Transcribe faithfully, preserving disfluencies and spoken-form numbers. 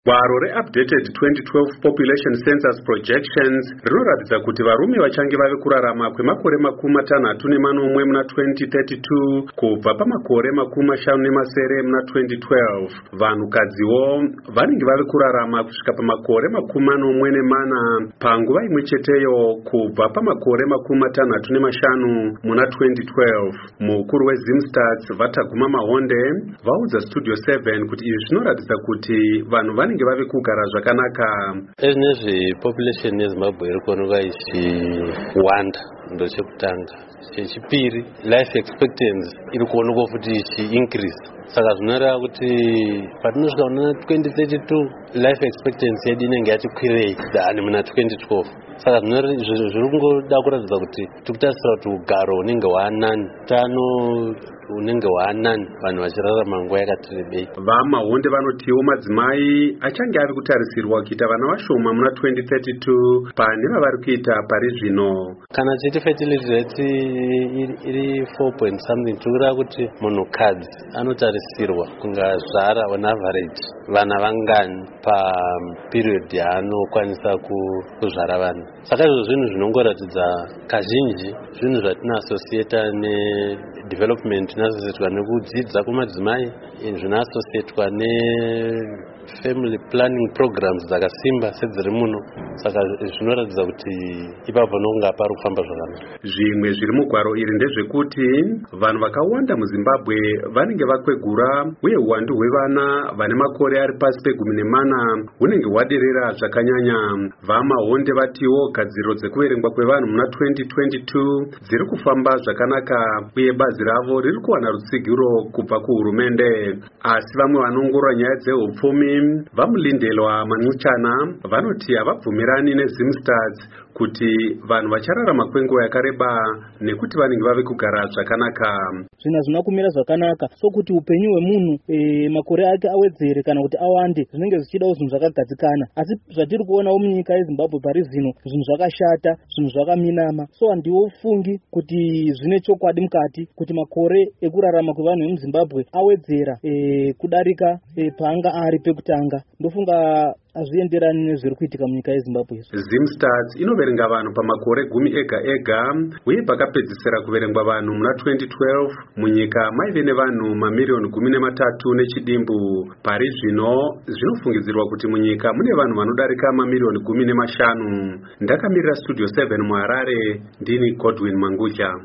Gwaro re-updated twenty twelve population census projections rinoratidza kuti varume vachange vave kurarama kwemakore makumi matanhatu nemanomwe muna twenty thirty-two kubva pamakore makumi mashanu nemasere muna twenty twelve. Vanhukadziwo vanenge vave kurarama kusvika pamakore makumi manomwe nemana panguva imwe cheteyo kubva pamakore makumi matanhatu nemashanu muna twenty twelve. Mukuru weZimstats Vataguma Mahonde vaudza Studio seven kuti izvi zvinoratidza kuti vanhu vanenge vave kugara zvakanaka. Ezvinezvi population yeZimbabwe iri kuonekwa ichiwanda ndochekutanga. Chechipiri, life expectancy iri kuonekwa futi ichi increase. Saka zvinoreva kuti patinosvika muna twenty thirty-two life expectancy yedu inenge yachikwirei than muna twenty twelve. Saka zviri kungoda kuratidza kuti tikutarisira kuti ugaro unenge hwaanani, utano unenge hwaanani, vanhu vachirarama nguva yakati rebei. VaMahonde vanotiwo madzimai achange ari kutarisirwa kuita vana vashoma muna twenty thirty-two pane vavari kuita pari zvino. Kana chiti fertility rate iri four point something, tikureva kuti munhukadzi anotarisirwa kunga zvara on average vana vangani pa period yaanokwanisa kuzvara vana. Saka izvo zvinhu zvinongoratidza kazhinji zvinhu zvatina associata ne development zvinoasosiyetwa nekudzidza kumadzimai, zvinoasosiyetwa ne family planning programs dzakasimba sedziri muno. Saka zvinoratidza kuti ipapo ndokunga pari kufamba zvakanaka. Zvimwe zviri mugwaro iri ndezvekuti vanhu vakawanda muZimbabwe vanenge vakwegura uye uwandu hwevana vane makore ari pasi pegumi nemana hunenge hwaderera zvakanyanya. VaMahonde vatiwo gadziriro dzekuverengwa kwevanhu muna twenty twenty-two dziri kufamba zvakanaka uye bazi ravo riri kuwana rutsigiro kubva kuhurumende. Asi vamwe vanoongorora nyaya dzehupfumi vaMulindelwa Mancuchana vanoti havabvumirani neZimstats kuti vanhu vachararama kwenguva yakareba nekuti vanenge vave kugara zvakanaka. Zvina zvina kumira zvakanaka sokuti upenyu hwemunhu e, makore ake awedzere kana kuti awande zvinenge zvichidawo zvinhu zvakagadzikana. Asi zvatiri kuonawo munyika yeZimbabwe pari zvino zvinhu zvakashata, zvinhu zvakaminama. So handiwo fungi kuti zvine chokwadi mukati kuti makore ekurarama kwevanhu vemuZimbabwe awedzera e, kudarika e, paanga ari pekutanga. Ndofunga hazvienderani nezviri kuitika munyika yeZimbabwe. Zimstats inoverenga vanhu pamakore gumi ega ega uye pakapedzisira kuverengwa vanhu muna twenty twelve munyika maive nevanhu mamiliyoni gumi nematatu nechidimbu. Pari zvino zvinofungidzirwa kuti munyika mune vanhu vanodarika mamiliyoni gumi nemashanu. Ndakamirira Studio seven muHarare, ndini Godwin Mangucha.